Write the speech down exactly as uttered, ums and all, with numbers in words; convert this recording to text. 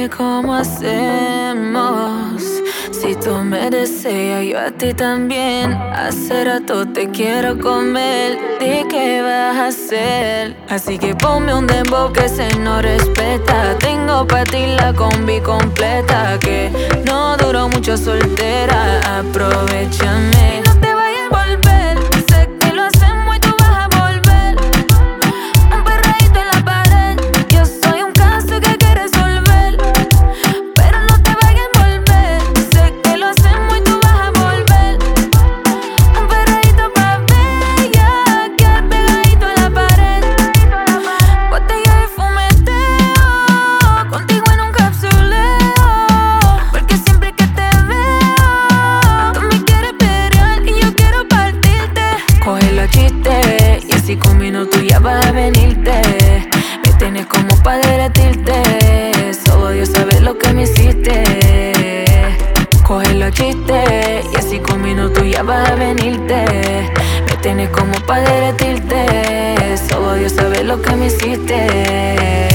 Dime cómo hacemos. Si tú me deseas, yo a ti también. Hace rato te quiero comer. Di qué vas a hacer. Así que ponme un dembow que se no respeta. Tengo pa' ti la combi completa. Que no duró mucho soltera. Aprovechame. No te vayas a volver. Sé que lo hacemos y tú vas a volver. Un perreíto en la pared. Yo soy un caso que hay que resolver. Pero no te vayas a volver. Sé que lo hacemos y tú vas a volver. Un perreíto pa' bella, que pegadito a la pared. Botella de fumeteo, contigo en un capsuleo. Porque siempre que te veo, tú me quieres pelear y yo quiero partirte. Coge los chistes y así con minutos ya vas a venirte. Me tienes como pa' derretirte. Solo Dios sabe lo que me hiciste. Coge los chistes y así con minutos ya vas a venirte. Me tienes como pa' derretirte. Solo Dios sabe lo que me hiciste.